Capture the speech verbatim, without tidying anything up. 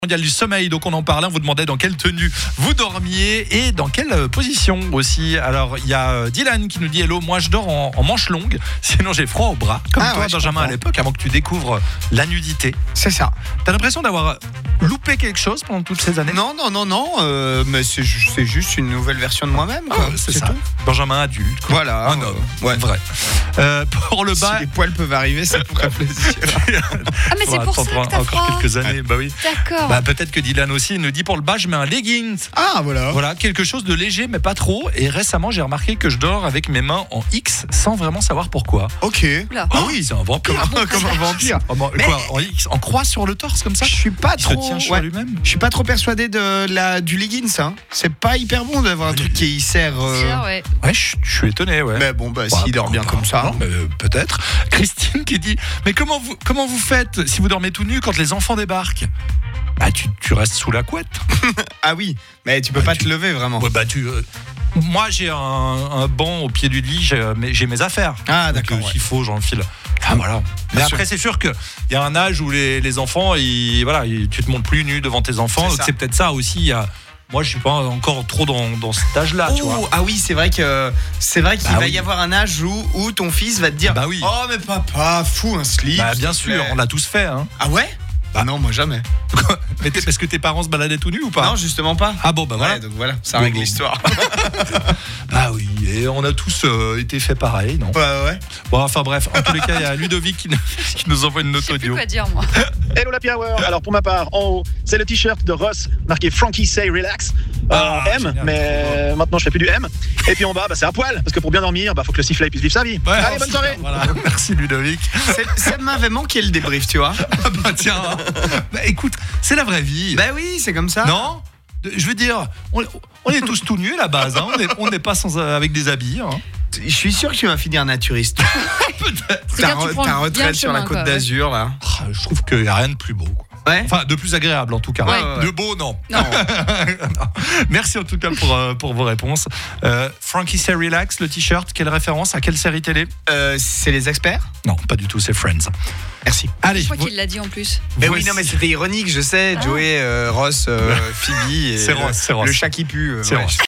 Mondial du sommeil, donc on en parlait, on vous demandait dans quelle tenue vous dormiez et dans quelle position aussi. Alors il y a Dylan qui nous dit hello, moi je dors en, en manche longue, sinon j'ai froid au bras, comme ah toi ouais, Benjamin à l'époque, avant que tu découvres la nudité. C'est ça. T'as l'impression d'avoir loupé quelque chose pendant toutes ces années? Non, non, non, non, euh, mais c'est, ju- c'est juste une nouvelle version de moi-même. Quoi. Ah, c'est, c'est ça. tout. Benjamin adulte. Quoi. Voilà. Un homme. Euh, ouais. Vrai. Euh, pour le bas. Si les poils peuvent arriver, ça pourrait plaisir. Ah mais c'est pour ça que t'as encore froid. quelques années, bah oui. D'accord. Bah peut-être que Dylan aussi nous dit pour le bas, je mets un leggings. Ah, voilà. Voilà, quelque chose de léger mais pas trop. Et récemment, j'ai remarqué que je dors avec mes mains en X sans vraiment savoir pourquoi. Ok. Oula. Ah oui, c'est un vampire. Comme, comme un vampire. Oh, bon, Mais- quoi, en X, en croix sur le torse comme ça? Je suis pas Il se trop. tient sur ouais. lui-même. Je suis pas trop persuadé de la du leggings. Hein. C'est pas hyper bon d'avoir un truc qui sert. euh, Tiens, ouais. Ouais, je, je suis étonné, ouais. Mais bon, bah, Ouais, s'il dort bien pourquoi comme pas. ça. Non, mais, euh, peut-être. Christine qui dit mais comment vous comment vous faites si vous dormez tout nu quand les enfants débarquent? Bah tu, tu restes sous la couette. Ah oui, mais tu peux Bah, pas tu- te lever vraiment. Ouais, bah tu. euh, Moi j'ai un, un banc au pied du lit, j'ai mes, j'ai mes affaires. Ah, Donc, d'accord. euh, ouais. S'il faut, j'enfile. Ah voilà. Mais Bien après c'est sûr que il y a un âge où les, les enfants, ils, voilà, ils- tu te montres plus nu devant tes enfants. C'est Donc ça. c'est peut-être ça aussi. il y a- Moi je suis pas encore trop dans, dans cet âge-là, tu vois. Oh, ah oui, c'est vrai que c'est vrai qu'il Bah va oui. y avoir un âge où, où ton fils va te dire Bah oui. oh mais papa, fous un slip. Bah s'il bien te sûr, plaît. on l'a tous fait. Hein. Ah ouais? Bah non, moi jamais. Mais t'es- parce que tes parents se baladaient tout nus ou pas? Non, justement pas. Ah bon bah voilà. Ouais, donc voilà, ça Bon, règle bon. l'histoire. Ah oui, et on a tous euh, été fait pareil, non? Ouais, ouais. Bon, enfin bref, en tous les cas, il y a Ludovic qui nous, qui nous envoie une Je note sais plus audio. quoi dire moi. Hello l'Happy Hour. Alors pour ma part, en haut, c'est le t-shirt de Ross marqué Frankie Say Relax. Euh, Ah, en M, génial. mais maintenant je fais plus du M. Et puis en bas, bah, c'est à poil, parce que pour bien dormir, bah, faut que le sifflet puisse vivre sa vie. Ouais, Allez, bonne soirée. Voilà, merci Ludovic. C'est- Ça m'avait manqué le débrief, tu vois. Ah bah tiens, bah, écoute, c'est la vraie vie. Bah oui, c'est comme ça. Non? Je veux dire, on, on est tous tout nus à la base, hein. on n'est on n'est pas sans, avec des habits. Hein. Je suis sûr que tu vas finir naturiste. Peut-être. C'est Ta, bien, tu re- prends ta bien retraite le sur la chemin, côte quoi, d'Azur, là. Ah, je trouve qu'il n'y a rien de plus beau. Quoi. Ouais. Enfin, de plus agréable en tout cas. Ouais, ouais, ouais. De beau, non. Non. Non. Merci en tout cas pour, euh, pour vos réponses. Euh, Frankie Say Relax, le t-shirt, quelle référence à quelle série télé? Euh, c'est les experts. Non, pas du tout, c'est Friends. Merci. Allez, Je crois vo- qu'il l'a dit en plus. Mais voici- oui, non, mais c'était ironique, je sais. Ah. Joey, euh, Ross, euh, Phoebe et C'est Ross, c'est Ross. le chat qui pue. euh, C'est ouais. Ross.